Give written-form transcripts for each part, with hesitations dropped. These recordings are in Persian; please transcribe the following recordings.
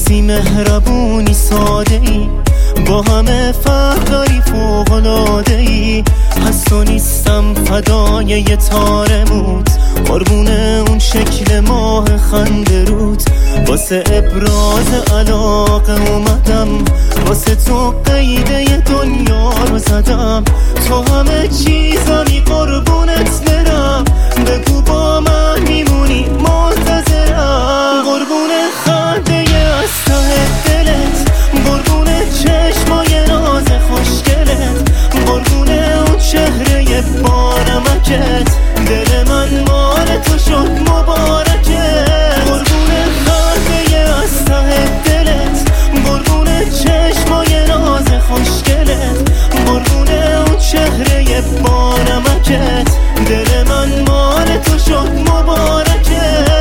بی مهربونی ساده ای، با همه فرق داری فوق‌العاده‌ای. هست و نیستم فدای یه تار موت، قربون اون شکل ماه خنده روت. واسه ابراز علاقه اومدم، واسه تو قیده دنیا رو زدم. تو همه چیزمی قربونت برم، بگو با من میمونی منتظرم. قربون خنده از ته دلت، قربون چشمای ناز خوشگلت، قربون اون چهره بانمکت. دل من مال تو شد مبارکه. قربون خنده از ته دلت، قربون چشمای ناز خوشگلت، قربون اون چهره بانمکت. دل من مال تو شد مبارکت.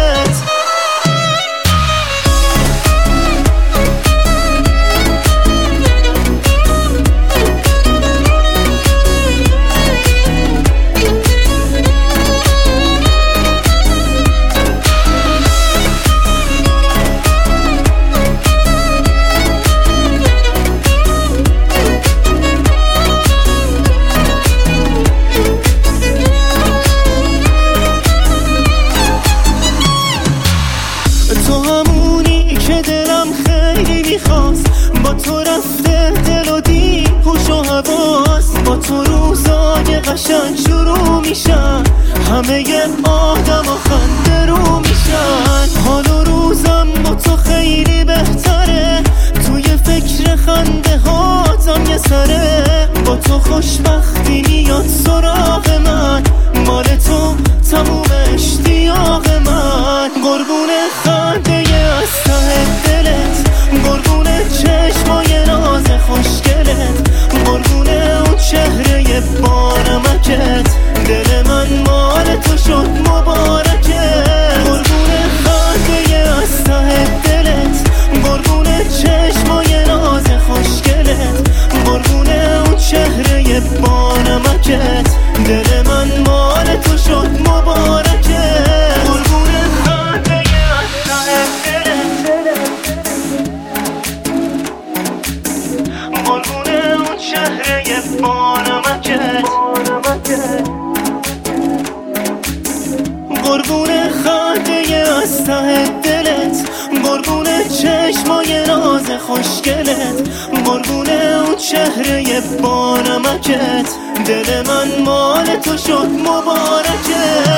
تو همونی که دلم خیلی میخواست، با تو رفته دل و دین هوش و حواس. با تو روزای قشنگ شروع میشن، همه آدم و خنده رو میشن. حال و روزم با تو خیلی بهتره، توی فکر خنده هاتم یه سره. با تو خوشبختی میاد سراغ من، مال تو تموم اشتیاق من. قربون خنده از ته دلت، قربون چشمای ناز خوشگلت، قربون اون چهره بانمکت. دل من مال تو شد مبارکه. قربون خنده از ته دلت، قربون چشمای ناز خوشگلت، قربون اون چهره بانمکت. دل من مال تو شد مبارکه. قربون خنده از ته دلت، قربون اون چهره بانمکت. قربون خنده از ته دلت، قربون چشمای ناز خوشگلت، قربون اون چهره بانمکت. دل من مال تو شد مبارکه.